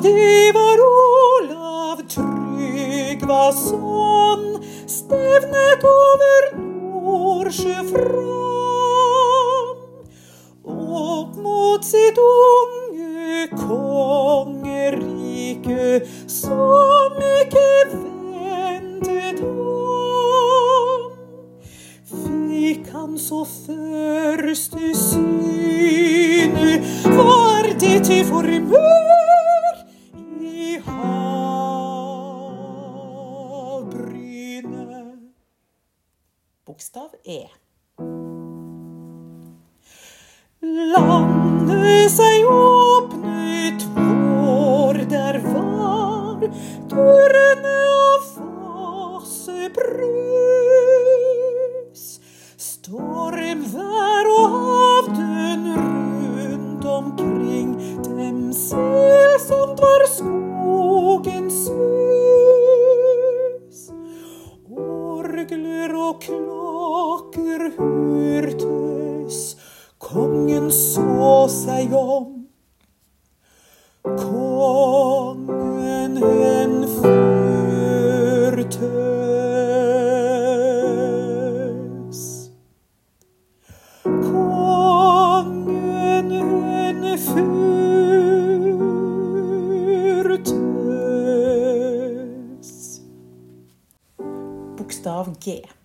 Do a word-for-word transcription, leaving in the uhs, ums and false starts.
det var Olav Tryggvason, stevnet over Nordsjø fram, opp mot sitt unge kongerike, som ikke ventet ham. Fikk han så første syne, var det til formør i havbrynet. Bokstav E. Landet seg åpnet hvor der var dørene av vasebrus. Stormvær og havdønn rundt omkring dem, selsomt var skogens sus. Orgler og klokker hørtes, kongen så seg om. Kongen henførtes. Kongen henførtes. Bokstav G.